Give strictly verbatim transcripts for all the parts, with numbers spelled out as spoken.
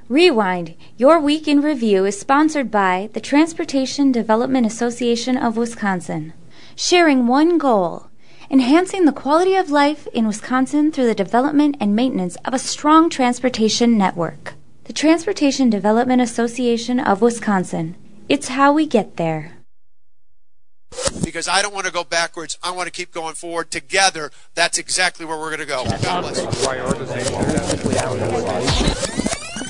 Rewind, your week in review, is sponsored by the Transportation Development Association of Wisconsin. Sharing one goal, enhancing the quality of life in Wisconsin through the development and maintenance of a strong transportation network. The Transportation Development Association of Wisconsin. It's how we get there. Because I don't want to go backwards. I want to keep going forward. Together, that's exactly where we're going to go. God bless you.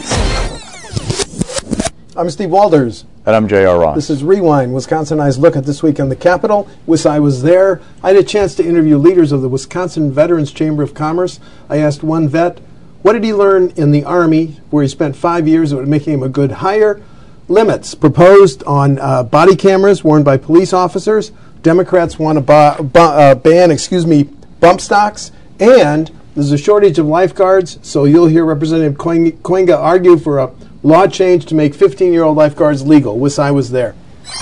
I'm Steve Walders. And I'm J R Ross. This is Rewind, Wisconsinites Look at This Week on the Capitol. Wish I was there. I had a chance to interview leaders of the Wisconsin Veterans Chamber of Commerce. I asked one vet, what did he learn in the Army, where he spent five years that would make him a good hire? Limits proposed on uh, body cameras worn by police officers. Democrats want to ba- ba- uh, ban, excuse me, bump stocks. And there's a shortage of lifeguards, so you'll hear Representative Coinga argue for a law change to make fifteen-year-old lifeguards legal. Wish I was there.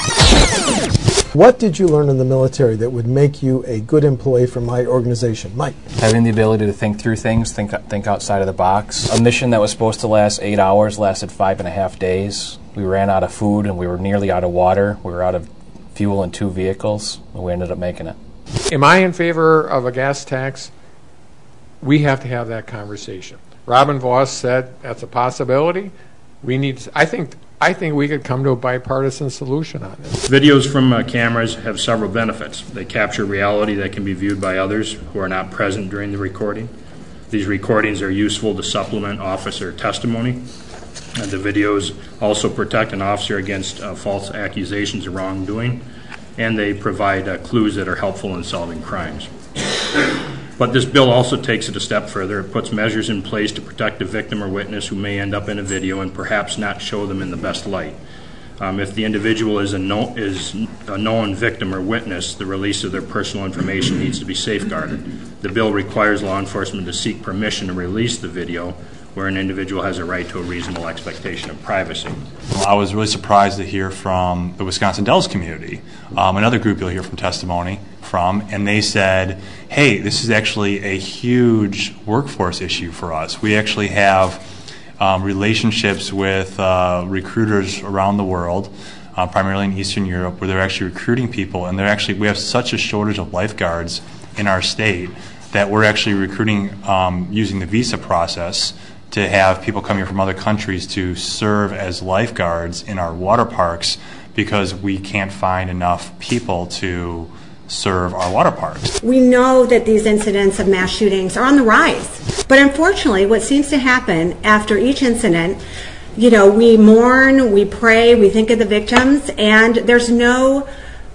What did you learn in the military that would make you a good employee for my organization? Mike. Having the ability to think through things, think think outside of the box. A mission that was supposed to last eight hours lasted five and a half days. We ran out of food and we were nearly out of water. We were out of fuel in two vehicles, and we ended up making it. Am I in favor of a gas tax? We have to have that conversation. Robin Vos said that's a possibility. We need. I think. I think we could come to a bipartisan solution on this. Videos from uh, cameras have several benefits. They capture reality that can be viewed by others who are not present during the recording. These recordings are useful to supplement officer testimony. And the videos also protect an officer against uh, false accusations of wrongdoing, and they provide uh, clues that are helpful in solving crimes. But this bill also takes it a step further. It puts measures in place to protect a victim or witness who may end up in a video and perhaps not show them in the best light. Um, if the individual is a, no, is a known victim or witness, the release of their personal information needs to be safeguarded. The bill requires law enforcement to seek permission to release the video where an individual has a right to a reasonable expectation of privacy. I was really surprised to hear from the Wisconsin Dells community, um, another group you'll hear from testimony from, and they said, hey, this is actually a huge workforce issue for us. We actually have um, relationships with uh, recruiters around the world, uh, primarily in Eastern Europe, where they're actually recruiting people, and they're actually we have such a shortage of lifeguards in our state that we're actually recruiting um, using the visa process to have people come here from other countries to serve as lifeguards in our water parks because we can't find enough people to serve our water parks. We know that these incidents of mass shootings are on the rise, but unfortunately what seems to happen after each incident, you know, we mourn, we pray, we think of the victims, and there's no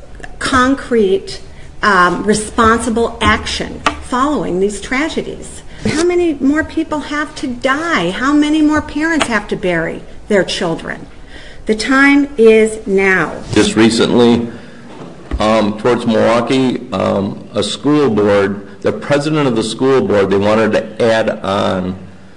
concrete um, responsible action following these tragedies. How many more people have to die? How many more parents have to bury their children? The time is now. Just recently, um, towards Milwaukee, um, a school board, the president of the school board, they wanted to add on,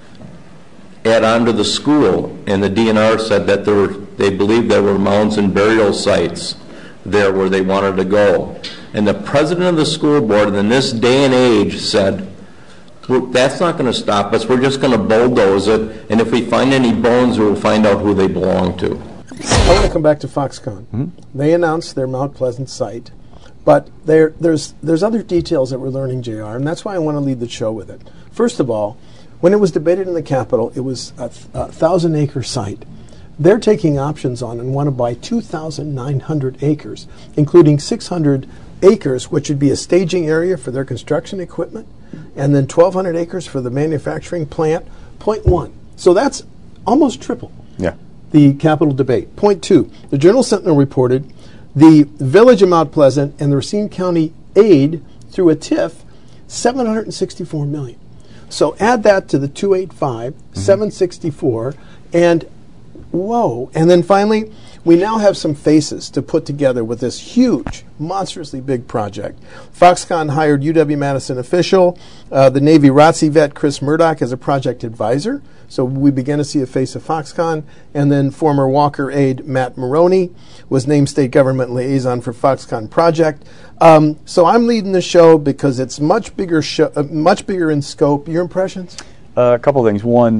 add on to the school, and the D N R said that there were, they believed there were mounds and burial sites there where they wanted to go. And the president of the school board in this day and age said, well, that's not going to stop us. We're just going to bulldoze it, and if we find any bones, we'll find out who they belong to. I want to come back to Foxconn. Mm-hmm. They announced their Mount Pleasant site, but there, there's there's other details that we're learning, J R, and that's why I want to lead the show with it. First of all, when it was debated in the Capitol, it was a, th- a thousand-acre site. They're taking options on and want to buy two thousand nine hundred acres, including six hundred acres, which would be a staging area for their construction equipment, and then twelve hundred acres for the manufacturing plant. Point one. So that's almost triple. Yeah. The Capitol debate. Point two, the Journal Sentinel reported the Village of Mount Pleasant and the Racine County aid through a T I F, seven hundred sixty-four million dollars. So add that to the two eighty-five, mm-hmm. seven sixty-four, and whoa. And then finally, we now have some faces to put together with this huge, monstrously big project. Foxconn hired U W-Madison official, uh, the Navy R O T C vet Chris Murdoch as a project advisor. So we begin to see a face of Foxconn. And then former Walker aide Matt Maroney was named state government liaison for Foxconn project. Um, so I'm leading the show because it's much bigger, show, uh, much bigger in scope. Your impressions? Uh, a couple things. One,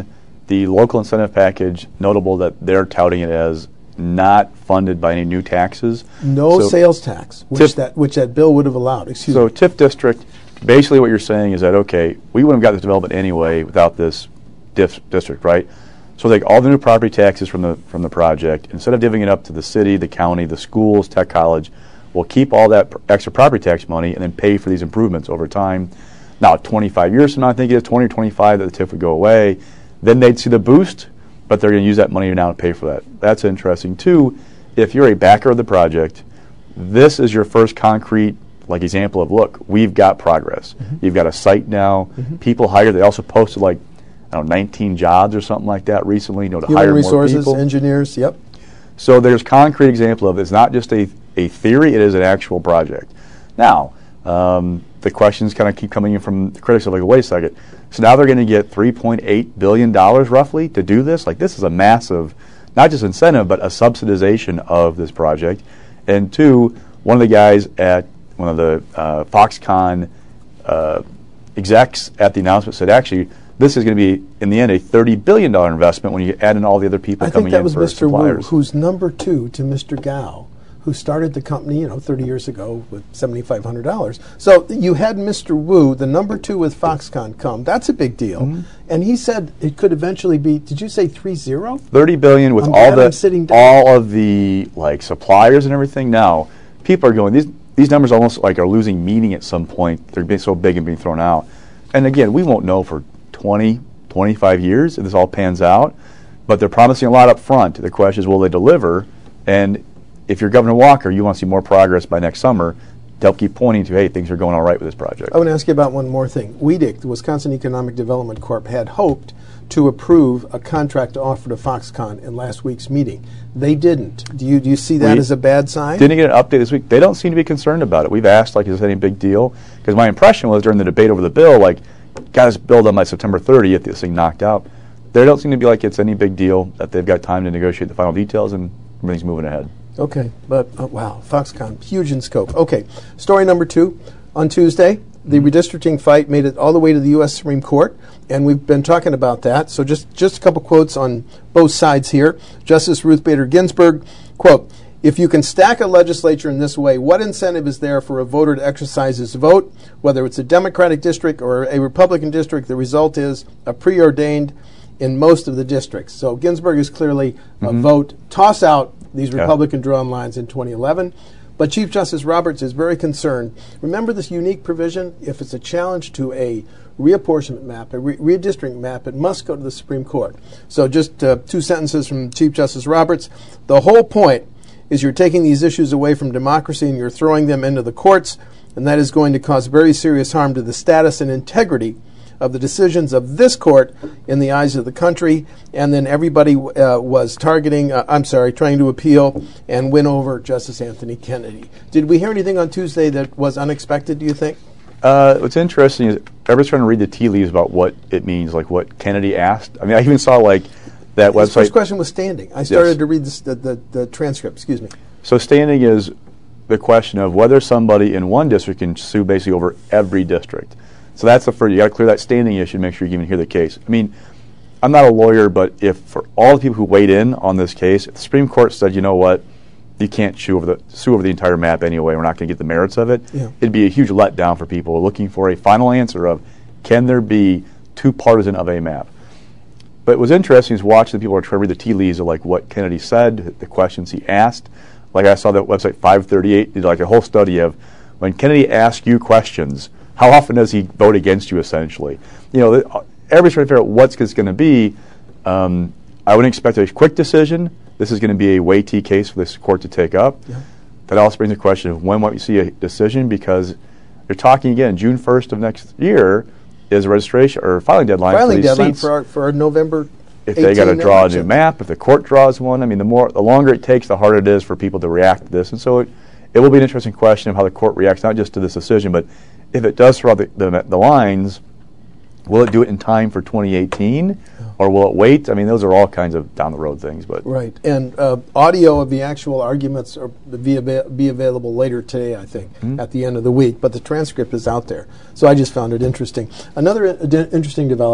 the local incentive package, notable that they're touting it as not funded by any new taxes. No so sales tax, which TIF, that which that bill would have allowed. Excuse so me. TIF district, basically what you're saying is that, okay, we wouldn't have got this development anyway without this diff district, right? So take all the new property taxes from the from the project, instead of divvying it up to the city, the county, the schools, Tech College, we'll keep all that pr extra property tax money and then pay for these improvements over time. Now, twenty-five years from now, I think it is twenty or twenty-five that the TIF would go away. Then they'd see the boost, but they're going to use that money now to pay for that. That's interesting. Two, if you're a backer of the project, this is your first concrete like example of, look, we've got progress. Mm-hmm. You've got a site now. Mm-hmm. People hired. They also posted like, I don't know, nineteen jobs or something like that recently, you know, to Human hire resources, more people. engineers, yep. So there's concrete example of it's not just a, a theory, it is an actual project. Now, um, the questions kind of keep coming in from the critics of like, wait a second. So now they're going to get three point eight billion dollars roughly to do this? Like, this is a massive, not just incentive, but a subsidization of this project. And two, one of the guys at one of the uh, Foxconn uh, execs at the announcement said, actually, this is going to be, in the end, a thirty billion dollars investment when you add in all the other people I coming think that in was for Mister Wu, suppliers. who's number two to Mister Gao, who started the company, you know, thirty years ago with seven thousand five hundred dollars. So you had Mister Wu, the number two with Foxconn, come. That's a big deal. Mm-hmm. And he said it could eventually be, did you say three zero? thirty billion dollars with I'm all the sitting down. all of the like suppliers and everything. Now, people are going, these these numbers almost like are losing meaning at some point. They're being so big and being thrown out. And again, we won't know for twenty, twenty-five years if this all pans out, but they're promising a lot up front. The question is, will they deliver? And if you're Governor Walker, you want to see more progress by next summer to help keep pointing to, hey, things are going all right with this project. I want to ask you about one more thing. W E D C, the Wisconsin Economic Development Corp, had hoped to approve a contract offer to Foxconn in last week's meeting. They didn't. Do you do you see that we as a bad sign? Didn't get an update this week. They don't seem to be concerned about it. We've asked, like, is this any big deal? Because my impression was during the debate over the bill, like, got this bill done by September thirtieth, this thing knocked out. They don't seem to be like it's any big deal, that they've got time to negotiate the final details and everything's moving ahead. Okay, but uh, wow, Foxconn, huge in scope. Okay, story number two. On Tuesday, the redistricting fight made it all the way to the U S Supreme Court, and we've been talking about that. So just, just a couple quotes on both sides here. Justice Ruth Bader Ginsburg, quote, "If you can stack a legislature in this way, what incentive is there for a voter to exercise his vote? Whether it's a Democratic district or a Republican district, the result is a preordained in most of the districts." So Ginsburg is clearly mm-hmm. a vote. Toss out these Republican yeah. drawn lines in twenty eleven. But Chief Justice Roberts is very concerned. Remember this unique provision? If it's a challenge to a reapportionment map, a re redistricting map, it must go to the Supreme Court. So just uh, two sentences from Chief Justice Roberts. The whole point is you're taking these issues away from democracy and you're throwing them into the courts, and that is going to cause very serious harm to the status and integrity of the decisions of this court in the eyes of the country. And then everybody uh, was targeting, uh, I'm sorry, trying to appeal and win over Justice Anthony Kennedy. Did we hear anything on Tuesday that was unexpected, do you think? Uh, what's interesting is everybody's trying to read the tea leaves about what it means, like what Kennedy asked. I mean, I even saw like that His website. First question was standing. I started yes. to read this, the, the, the transcript, excuse me. So standing is the question of whether somebody in one district can sue basically over every district. So that's the first. You got to clear that standing issue and make sure you can even hear the case. I mean, I'm not a lawyer, but if for all the people who weighed in on this case, if the Supreme Court said, you know what, you can't sue over the sue over the entire map anyway, we're not going to get the merits of it, yeah. it'd be a huge letdown for people looking for a final answer of, can there be two partisan of a map? But what was interesting is watching the people who are trying to read the tea leaves of like what Kennedy said, the questions he asked. Like I saw that website five thirty-eight did like a whole study of when Kennedy asked you questions, how often does he vote against you, essentially? You know, everybody's trying to figure out what's this going to be. Um, I wouldn't expect a quick decision. This is going to be a weighty case for this court to take up. Yeah. That also brings the question of when might we see a decision, because you're talking, again, June first of next year is a registration or filing deadline filing for these deadline seats. for our, for our November If they got to draw election. a new map, if the court draws one, I mean, the more, the longer it takes, the harder it is for people to react to this. And so it, it will be an interesting question of how the court reacts, not just to this decision, but if it does throw out the, the, the lines, will it do it in time for twenty eighteen, yeah. or will it wait? I mean, those are all kinds of down-the-road things. But right, and uh, audio of the actual arguments are be, be available later today, I think, mm-hmm. at the end of the week, but the transcript is out there. So I just found it interesting. Another uh, interesting develop,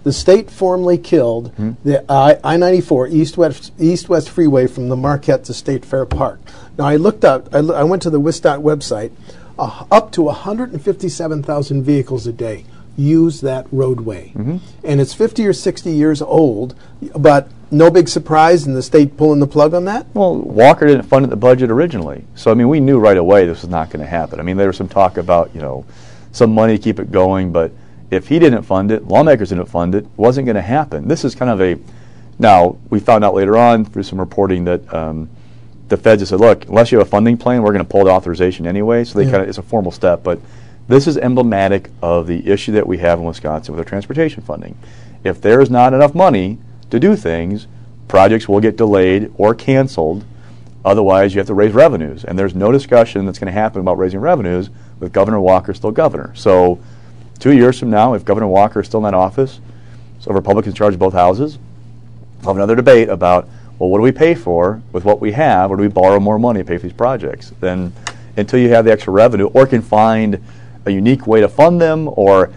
the state formally killed Hmm. the I ninety-four east-west east-west freeway from the Marquette to State Fair Park. Now, I looked up, I, lo- I went to the WisDOT website, uh, up to one hundred fifty-seven thousand vehicles a day use that roadway. Mm-hmm. And it's fifty or sixty years old, but no big surprise in the state pulling the plug on that? Well, Walker didn't fund the budget originally. So, I mean, we knew right away this was not going to happen. I mean, there was some talk about, you know, some money to keep it going, but if he didn't fund it, lawmakers didn't fund it, it wasn't going to happen. This is kind of a, now, we found out later on through some reporting that um, the feds have said, look, unless you have a funding plan, we're going to pull the authorization anyway, so they Yeah. kind of, it's a formal step, but this is emblematic of the issue that we have in Wisconsin with our transportation funding. If there is not enough money to do things, projects will get delayed or canceled. Otherwise, you have to raise revenues. And there's no discussion that's going to happen about raising revenues with Governor Walker still governor. So two years from now, if Governor Walker is still in that office, so Republicans in charge of both houses, we'll have another debate about, well, what do we pay for with what we have, or do we borrow more money to pay for these projects? Then until you have the extra revenue or can find a unique way to fund them or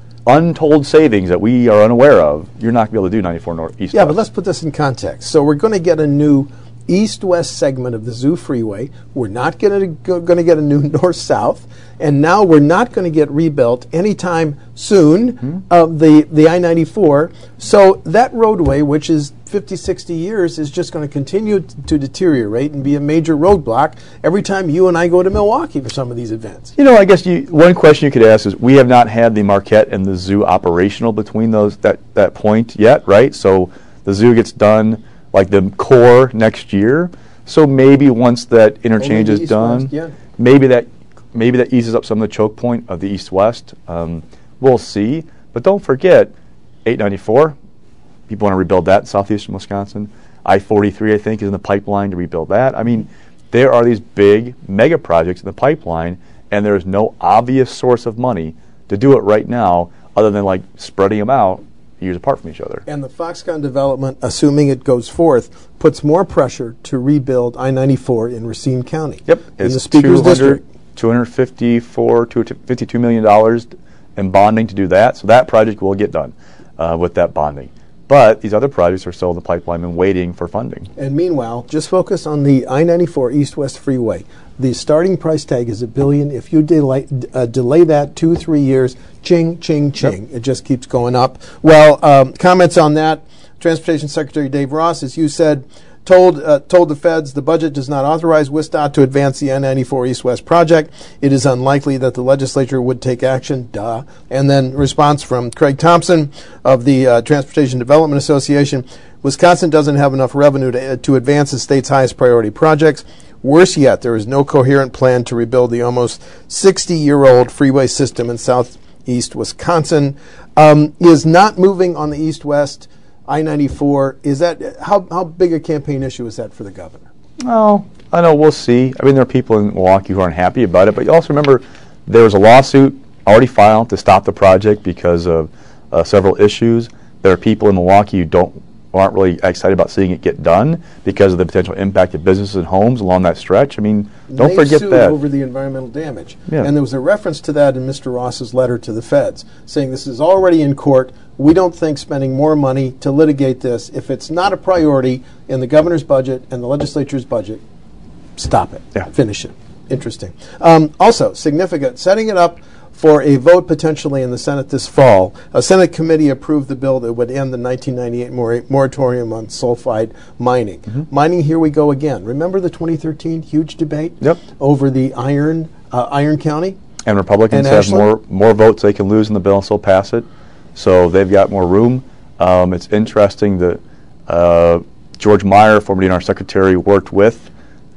untold savings that we are unaware of, you're not going to be able to do ninety-four North East. Yeah, but let's put this in context. So we're going to get a new east-west segment of the Zoo Freeway. We're not going to going to get a new north-south, and now we're not going to get rebuilt anytime soon Mm-hmm. of the the I ninety-four. So that roadway, which is fifty, sixty years, is just going to continue t- to deteriorate and be a major roadblock every time you and I go to Milwaukee for some of these events. You know, I guess you, one question you could ask is, we have not had the Marquette and the zoo operational between those that, that point yet, right? So the zoo gets done, like the core, next year. So maybe once that interchange Only the is done, east-west, yeah. maybe that maybe that eases up some of the choke point of the east-west. Um, we'll see. But don't forget, eight ninety-four, people want to rebuild that in southeastern Wisconsin. I forty-three, I think, is in the pipeline to rebuild that. I mean, there are these big mega projects in the pipeline, and there's no obvious source of money to do it right now other than like spreading them out years apart from each other. And the Foxconn development, assuming it goes forth, puts more pressure to rebuild I ninety-four in Racine County. Yep, in it's the Speaker's District. two hundred fifty-four, two hundred fifty-two million dollars in bonding to do that. So that project will get done uh, with that bonding. But these other projects are still in the pipeline and waiting for funding. And meanwhile, just focus on the I ninety-four East-West Freeway. The starting price tag is a billion. If you delay, uh, delay that two, three years, ching, ching, ching. Yep. It just keeps going up. Well, um, comments on that. Transportation Secretary Dave Ross, as you said, told uh, told the feds the budget does not authorize WisDOT to advance the I ninety-four East-West project. It is unlikely that the legislature would take action. Duh. And then response from Craig Thompson of the uh, Transportation Development Association. Wisconsin doesn't have enough revenue to, uh, to advance the state's highest priority projects. Worse yet, there is no coherent plan to rebuild the almost sixty-year-old freeway system in southeast Wisconsin. Um, is not moving on the east-west I ninety-four. Is that how how big a campaign issue is that for the governor? Well, I know, we'll see. I mean, there are people in Milwaukee who aren't happy about it, but you also remember there was a lawsuit already filed to stop the project because of uh, several issues. There are people in Milwaukee who don't aren't really excited about seeing it get done because of the potential impact of businesses and homes along that stretch. I mean, don't they forget sued that. over the environmental damage. Yeah. And there was a reference to that in Mister Ross's letter to the feds, saying this is already in court. We don't think spending more money to litigate this, if it's not a priority in the governor's budget and the legislature's budget, stop it. Yeah. Finish it. Interesting. Um, also, significant, setting it up for a vote potentially in the Senate this fall. A Senate committee approved the bill that would end the nineteen ninety-eight mor- moratorium on sulfide mining. Mm-hmm. Mining, here we go again. Remember the twenty thirteen huge debate Yep. over the iron, uh, Iron County? And Republicans And have Ashland? more more votes they can lose in the bill and still pass it. So they've got more room. Um, it's interesting that uh, George Meyer, former D N R secretary, worked with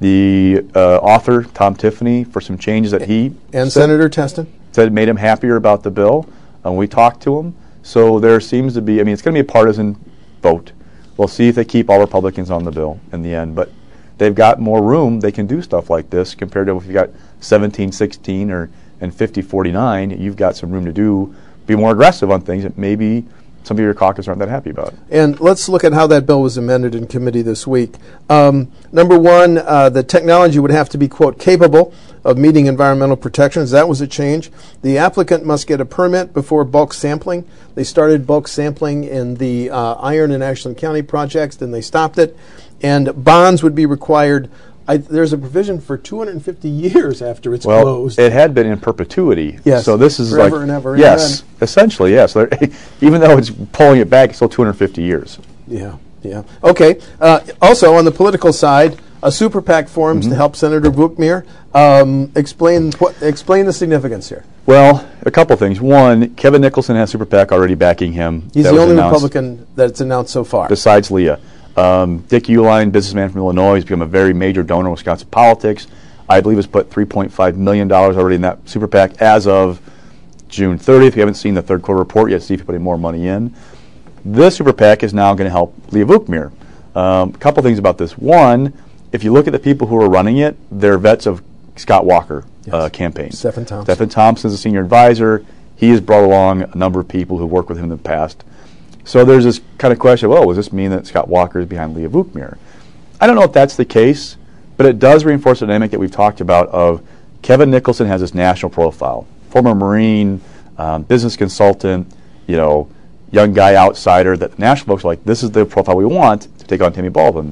the uh, author, Tom Tiffany, for some changes that he And said, Senator Teston? said made him happier about the bill. And we talked to him. So there seems to be, I mean, it's going to be a partisan vote. We'll see if they keep all Republicans on the bill in the end. But they've got more room. They can do stuff like this compared to if you've got seventeen sixteen or and fifty forty-nine. You've got some room to do, be more aggressive on things that maybe some of your caucus aren't that happy about. And let's look at how that bill was amended in committee this week. Um, number one, uh, the technology would have to be, quote, capable of meeting environmental protections. That was a change. The applicant must get a permit before bulk sampling. They started bulk sampling in the uh, Iron and Ashland County projects, then they stopped it. And bonds would be required. I, there's a provision for two hundred fifty years after it's well, closed. It had been in perpetuity. Yes. So this is Forever like and ever. Yes, Amen. essentially, yes. So even though it's pulling it back, it's still two hundred fifty years. Yeah, yeah. Okay. Uh, also, on the political side, a super PAC forms Mm-hmm. to help Senator Bookmere. Um, explain what, explain the significance here. Well, a couple things. One, Kevin Nicholson has super PAC already backing him. He's That the was only announced Republican that's announced so far. besides Leah. Um, Dick Uihlein, businessman from Illinois, has become a very major donor in Wisconsin politics. I believe has put three point five million dollars already in that super PAC as of June thirtieth. We haven't seen the third quarter report yet to see if he put any more money in. This super PAC is now going to help Leah Bookmere. Um, a couple things about this. One, if you look at the people who are running it, they're vets of Scott Walker Yes. uh, campaign. Stephen Thompson. Stephen Thompson is a senior advisor. He has brought along a number of people who worked with him in the past. So there's this kind of question, well, does this mean that Scott Walker is behind Leah Bookmere? I don't know if that's the case, but it does reinforce the dynamic that we've talked about of Kevin Nicholson has this national profile. Former Marine, um, business consultant, you know, young guy outsider that the national folks are like, this is the profile we want to take on Tammy Baldwin.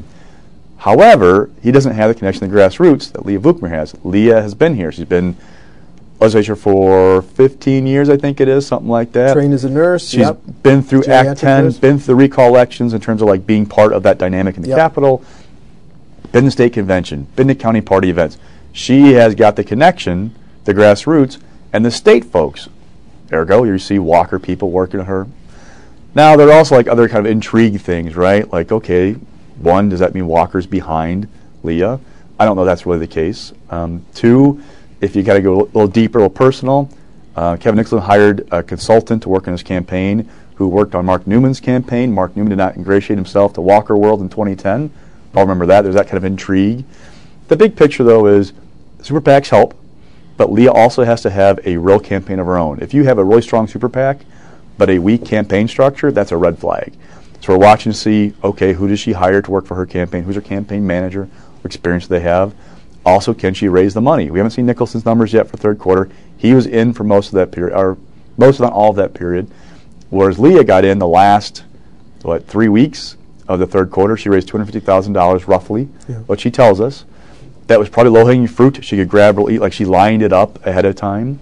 However, he doesn't have the connection to the grassroots that Leah Bookmere has. Leah has been here. She's been legislature for fifteen years, I think it is, something like that. Trained as a nurse. She's Yep. been through Geriatric Act ten, nurse. been through the recall elections in terms of like being part of that dynamic in the Yep. Capitol, been to state convention, been to county party events. She has got the connection, the grassroots, and the state folks. Ergo, you see Walker people working with her. Now, there are also like other kind of intrigue things, right? Like, okay, one, does that mean Walker's behind Leah? I don't know that's really the case. Um, two, if you got to go a little deeper, a little personal, uh, Kevin Nicholson hired a consultant to work on his campaign who worked on Mark Newman's campaign. Mark Newman did not ingratiate himself to Walker World in twenty ten. I'll remember that. There's that kind of intrigue. The big picture, though, is super PACs help, but Leah also has to have a real campaign of her own. If you have a really strong super PAC, but a weak campaign structure, that's a red flag. So we're watching to see, okay, who does she hire to work for her campaign? Who's her campaign manager? What experience do they have? Also, can she raise the money? We haven't seen Nicholson's numbers yet for third quarter. He was in for most of that period, or most, not all of that period, whereas Leah got in the last, what, three weeks of the third quarter. She raised two hundred fifty thousand dollars roughly, Yeah. what she tells us. That was probably low-hanging fruit. She could grab or eat, like she lined it up ahead of time.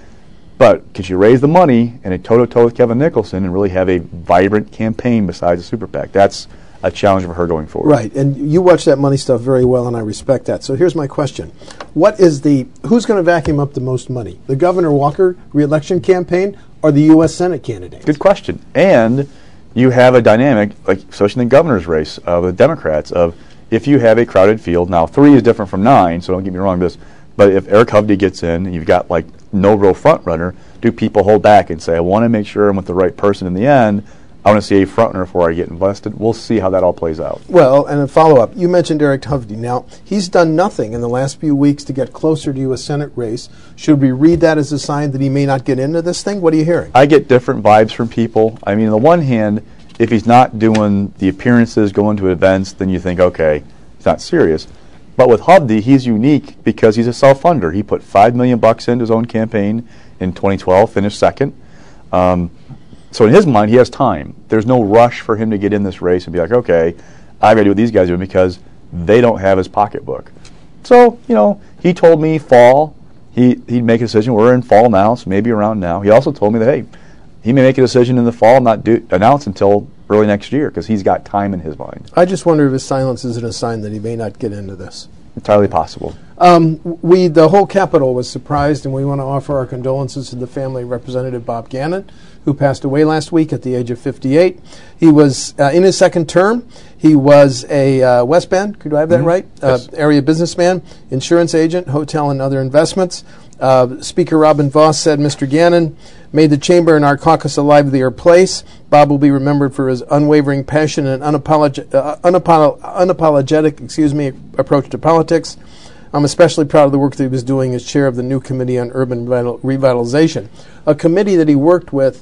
But can she raise the money in a toe-to-toe with Kevin Nicholson and really have a vibrant campaign besides a super PAC? That's a challenge for her going forward. Right, and you watch that money stuff very well, and I respect that. So here's my question: What is the who's going to vacuum up the most money? The Governor Walker reelection campaign or the U S Senate candidate? Good question. And you have a dynamic, like especially in the governor's race of the Democrats, of if you have a crowded field. Now, three is different from nine, so don't get me wrong with this. But if Eric Hovde gets in, and you've got like no real front runner, do people hold back and say, I want to make sure I'm with the right person in the end? I want to see a front runner before I get invested. We'll see how that all plays out. Well, and a follow-up. You mentioned Eric Hovde. Now, he's done nothing in the last few weeks to get closer to a Senate race. Should we read that as a sign that he may not get into this thing? What are you hearing? I get different vibes from people. I mean, on the one hand, if he's not doing the appearances, going to events, then you think, okay, it's not serious. But with Hovde, he's unique because he's a self-funder. He put five million bucks into his own campaign in twenty twelve, finished second. Um, so in his mind, he has time. There's no rush for him to get in this race and be like, okay, I've got to do what these guys are doing because they don't have his pocketbook. So, you know, he told me fall, he, he'd make a decision. We're in fall now, so maybe around now. He also told me that, hey, he may make a decision in the fall, not do, announce until early next year because he's got time in his mind. I just wonder if his silence isn't a sign that he may not get into this. Entirely possible. Um, we, the whole Capitol was surprised, and we want to offer our condolences to the family of Representative Bob Gannon, who passed away last week at the age of fifty-eight. He was uh, in his second term. He was a uh, West Bend, could I have that Mm-hmm. right? Yes. Uh, area businessman, insurance agent, hotel and other investments. Uh, Speaker Robin Voss said Mister Gannon made the chamber and our caucus a livelier place. Bob will be remembered for his unwavering passion and unapolog- uh, unapolo- unapologetic excuse me, approach to politics. I'm especially proud of the work that he was doing as chair of the new Committee on Urban Revital- Revitalization, a committee that he worked with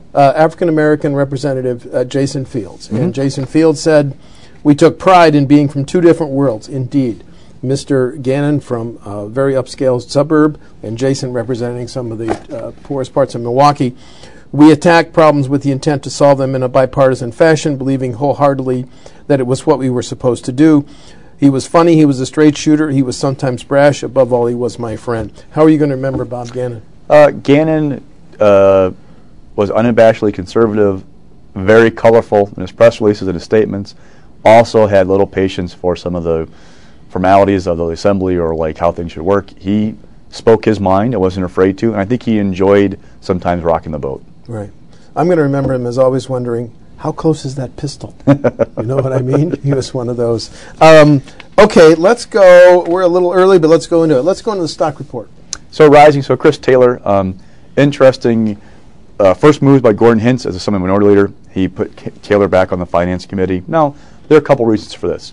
uh, African American Representative uh, Jason Fields. Mm-hmm. And Jason Fields said, "We took pride in being from two different worlds, indeed. Mister Gannon from a very upscale suburb, and Jason representing some of the uh, poorest parts of Milwaukee. We attacked problems with the intent to solve them in a bipartisan fashion, believing wholeheartedly that it was what we were supposed to do. He was funny, he was a straight shooter, he was sometimes brash, above all, he was my friend." How are you going to remember Bob Gannon? Uh, Gannon uh, was unabashedly conservative, very colorful in his press releases and his statements, also had little patience for some of the formalities of the assembly or like how things should work. He spoke his mind and wasn't afraid to, and I think he enjoyed sometimes rocking the boat. Right. I'm going to remember him as always wondering, how close is that pistol? You know what I mean? He was one of those. Um, okay, let's go. We're a little early, but let's go into it. Let's go into the stock report. So rising, so Chris Taylor, um, interesting uh, first moves by Gordon Hintz as a Senate Minority Leader. He put K- Taylor back on the Finance Committee. Now, there are a couple reasons for this.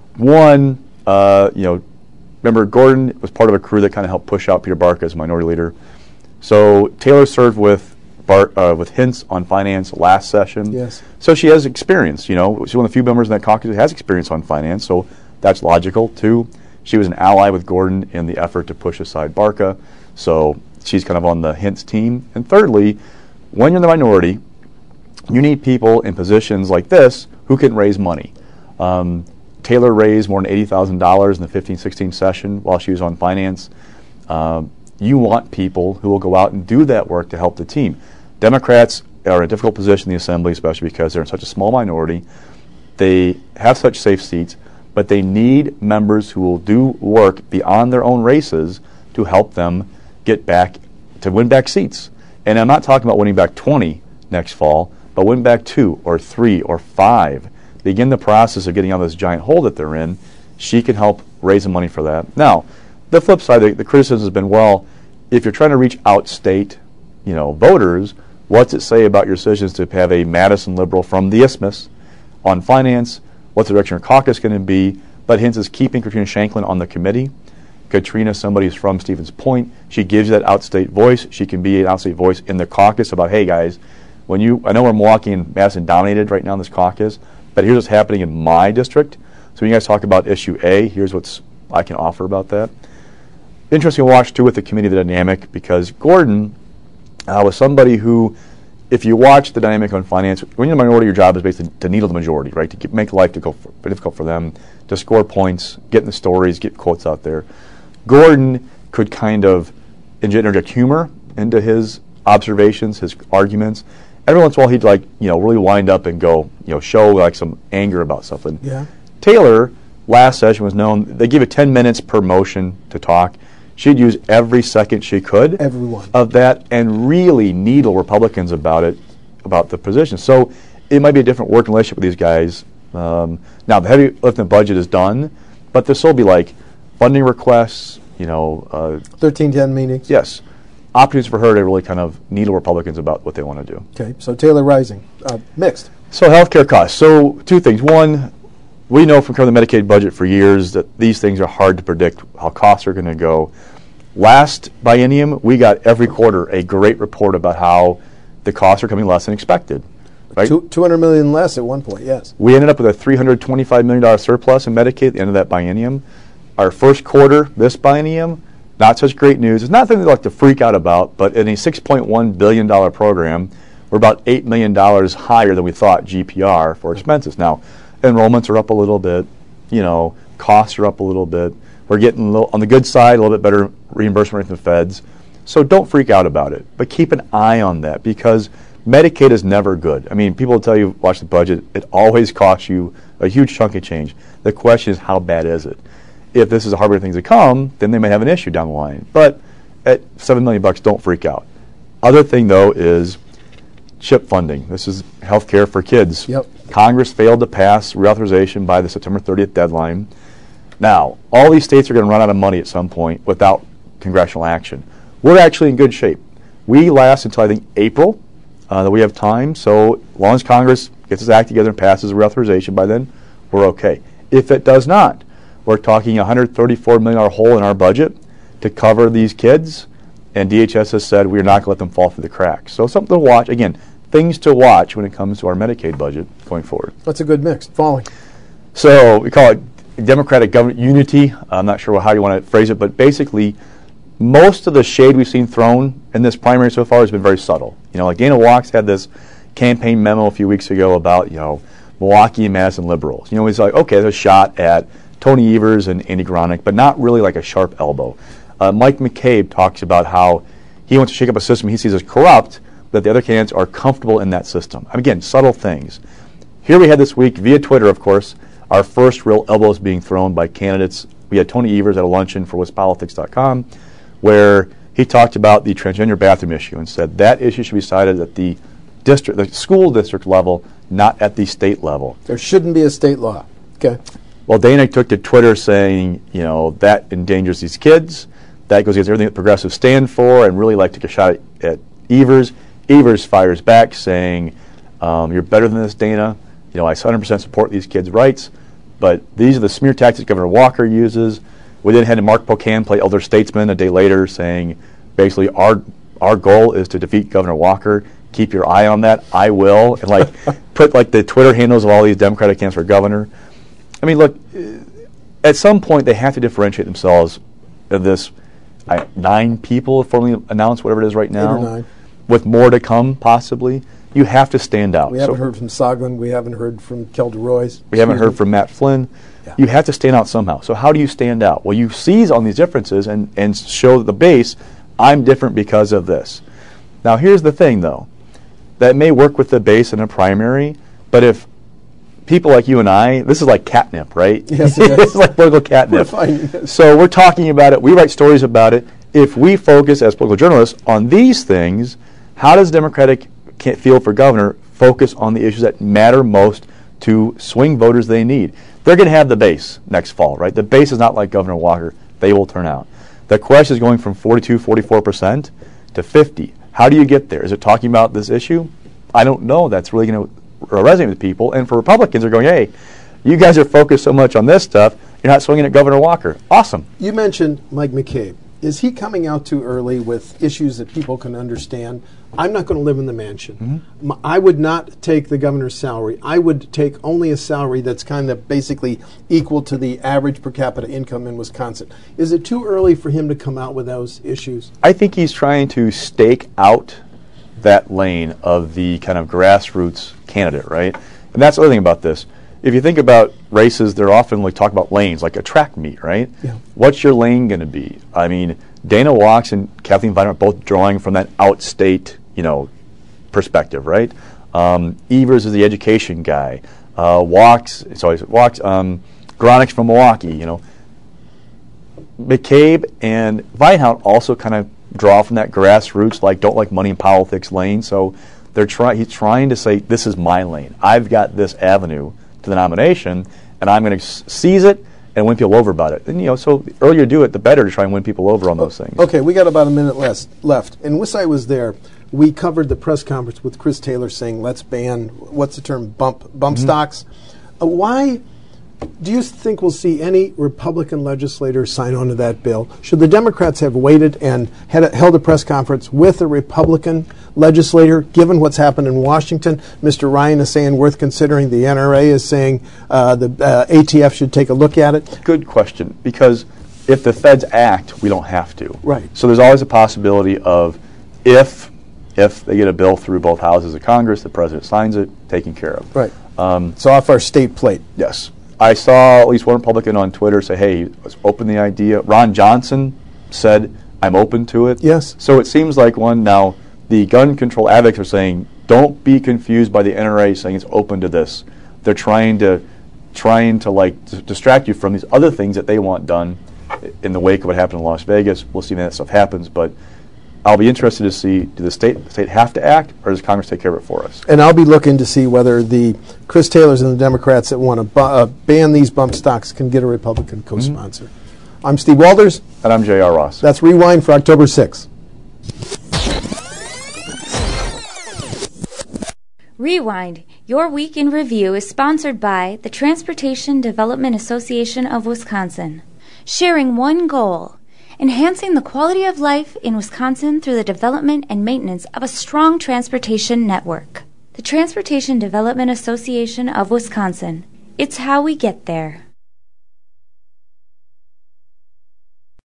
One, uh, you know, remember Gordon was part of a crew that kind of helped push out Peter Barca as Minority Leader. So Taylor served with Bar- uh, with Hintz on finance last session. Yes. So she has experience, you know. She's one of the few members in that caucus that has experience on finance, so that's logical. Two, she was an ally with Gordon in the effort to push aside Barca, so she's kind of on the Hintz team. And thirdly, when you're in the minority, you need people in positions like this who can raise money. Um, Taylor raised more than eighty thousand dollars in the fifteen sixteen session while she was on finance. Um, you want people who will go out and do that work to help the team. Democrats are in a difficult position in the Assembly, especially because they're in such a small minority. They have such safe seats, but they need members who will do work beyond their own races to help them get back, to win back seats. And I'm not talking about winning back twenty next fall, but win back two or three or five. Begin the process of getting out of this giant hole that they're in. She can help raise the money for that. Now, the flip side, the, the criticism has been, well, if you're trying to reach out-state, you know, voters, what's it say about your decisions to have a Madison liberal from the Isthmus on finance? What's the direction your caucus going to be? But Hintz is keeping Katrina Shanklin on the committee. Katrina, somebody who's from Stevens Point, she gives you that out-state voice. She can be an out-state voice in the caucus about, hey, guys, when you, I know we're Milwaukee and Madison dominated right now in this caucus, but here's what's happening in my district. So when you guys talk about issue A, here's what I can offer about that. Interesting to watch, too, with the committee, the dynamic, because Gordon uh, was somebody who, if you watch the dynamic on finance, when you're in the minority, your job is basically to needle the majority, right, to get, make life difficult for, difficult for them, to score points, get in the stories, get quotes out there. Gordon could kind of interject humor into his observations, his arguments. Every once in a while, he'd like, you know, really wind up and go, you know, show like some anger about something. Yeah. Taylor, last session was known, they give you ten minutes per motion to talk. She'd use every second she could Everyone. of that and really needle Republicans about it, about the position. So it might be a different working relationship with these guys. Um, now, the heavy lifting budget is done, but there'll still be like funding requests, you know. Uh, thirteen ten meetings. yes. Opportunities for her to really kind of needle Republicans about what they want to do. Okay, so Taylor rising. Uh, mixed. So healthcare costs. So two things. One, we know from covering the Medicaid budget for years that these things are hard to predict how costs are going to go. Last biennium, we got every quarter a great report about how the costs are coming less than expected. Right? Two, two hundred million less at one point, yes. We ended up with a three hundred twenty-five million dollars surplus in Medicaid at the end of that biennium. Our first quarter, this biennium, not such great news. It's not something they like to freak out about, but in a six point one billion dollars program, we're about eight million dollars higher than we thought G P R for expenses. Now, enrollments are up a little bit. You know, costs are up a little bit. We're getting, a little, on the good side, a little bit better reimbursement from the feds. So don't freak out about it, but keep an eye on that because Medicaid is never good. I mean, people will tell you, watch the budget, it always costs you a huge chunk of change. The question is, how bad is it? If this is a harder thing to come, then they may have an issue down the line. But at seven million bucks, don't freak out. Other thing, though, is CHIP funding. This is health care for kids. Yep. Congress failed to pass reauthorization by the September thirtieth deadline. Now, all these states are going to run out of money at some point without congressional action. We're actually in good shape. We last until, I think, April, uh, that we have time. So as long as Congress gets its act together and passes reauthorization by then, we're okay. If it does not, we're talking a one hundred thirty-four million dollars hole in our budget to cover these kids, and D H S has said we're not going to let them fall through the cracks. So something to watch. Again, things to watch when it comes to our Medicaid budget going forward. That's a good mix. Falling. So we call it Democratic government unity. I'm not sure how you want to phrase it, but basically most of the shade we've seen thrown in this primary so far has been very subtle. You know, like Dana Walks had this campaign memo a few weeks ago about, you know, Milwaukee and Madison liberals. You know, he's like, okay, there's a shot at Tony Evers and Andy Gronick, but not really like a sharp elbow. Uh, Mike McCabe talks about how he wants to shake up a system he sees as corrupt, that the other candidates are comfortable in that system. I mean, again, subtle things. Here we had this week, via Twitter, of course, our first real elbows being thrown by candidates. We had Tony Evers at a luncheon for west politics dot com, where he talked about the transgender bathroom issue and said that issue should be decided at the district, the school district level, not at the state level. There shouldn't be a state law. Okay. Well, Dana took to Twitter saying, you know, that endangers these kids. That goes against everything that progressives stand for, and really like took a shot at, at Evers. Evers fires back saying, um, you're better than this, Dana. You know, I one hundred percent support these kids' rights, but these are the smear tactics Governor Walker uses. We then had Mark Pocan play elder statesman a day later saying, basically, our our goal is to defeat Governor Walker. Keep your eye on that. I will. And, like, put, like, the Twitter handles of all these Democratic candidates for governor. I mean, look, at some point they have to differentiate themselves of this I, nine people formally announced, whatever it is right now, Eight or nine. with more to come, possibly. You have to stand out. We haven't so, heard from Soglin. We haven't heard from Kelda Royce. We haven't heard from Matt Flynn. Yeah. You have to stand out somehow. So how do you stand out? Well, you seize on these differences and, and show the base, I'm different because of this. Now, here's the thing, though. That may work with the base in a primary, but if people like you and I, this is like catnip, right? Yes, it is. It's like political catnip. We're so we're talking about it. We write stories about it. If we focus as political journalists on these things, how does Democratic field for governor focus on the issues that matter most to swing voters they need? They're going to have the base next fall, right? The base is not like Governor Walker. They will turn out. The question is going from forty-two, forty-four percent to fifty. How do you get there? Is it talking about this issue? I don't know. That's really going to resonate with people. And for Republicans, they're going, hey, you guys are focused so much on this stuff, you're not swinging at Governor Walker. Awesome. You mentioned Mike McCabe. Is he coming out too early with issues that people can understand? I'm not going to live in the mansion. Mm-hmm. I would not take the governor's salary. I would take only a salary that's kind of basically equal to the average per capita income in Wisconsin. Is it too early for him to come out with those issues? I think he's trying to stake out that lane of the kind of grassroots candidate, right? And that's the other thing about this. If you think about races, they're often like talk about lanes, like a track meet, right? Yeah. What's your lane going to be? I mean, Dana Walks and Kathleen Viner are both drawing from that outstate, you know, perspective, right? Um, Evers is the education guy. Uh, Walks, sorry, Walks, um, Gronick's from Milwaukee, you know. McCabe and Vinehout also kind of draw from that grassroots, like don't like money in politics lane. So they're trying. He's trying to say, this is my lane. I've got this avenue to the nomination, and I'm going to s- seize it and win people over about it. And you know, so the earlier you do it, the better to try and win people over on those things. Okay, we got about a minute less left. And when I was there, we covered the press conference with Chris Taylor saying, let's ban, what's the term, bump bump mm-hmm. stocks. Uh, why do you think we'll see any Republican legislators sign on to that bill? Should the Democrats have waited and had a, held a press conference with a Republican legislator, given what's happened in Washington? Mister Ryan is saying worth considering. The N R A is saying uh, the uh, A T F should take a look at it. Good question, because if the feds act, we don't have to. Right. So there's always a possibility of if if they get a bill through both houses of Congress, the president signs it, taken care of. Right. Um, so off our state plate. Yes. I saw at least one Republican on Twitter say, hey, let's open the idea. Ron Johnson said, I'm open to it. Yes. So it seems like one now, the gun control advocates are saying, don't be confused by the N R A saying it's open to this. They're trying to trying to like d- distract you from these other things that they want done in the wake of what happened in Las Vegas. We'll see when that stuff happens, but I'll be interested to see, do the state the state have to act, or does Congress take care of it for us? And I'll be looking to see whether the Chris Taylors and the Democrats that want to bu- uh, ban these bump stocks can get a Republican co-sponsor. Mm-hmm. I'm Steve Walters. And I'm J R. Ross. That's Rewind for October sixth. Rewind, your week in review, is sponsored by the Transportation Development Association of Wisconsin, sharing one goal, enhancing the quality of life in Wisconsin through the development and maintenance of a strong transportation network. The Transportation Development Association of Wisconsin. It's how we get there.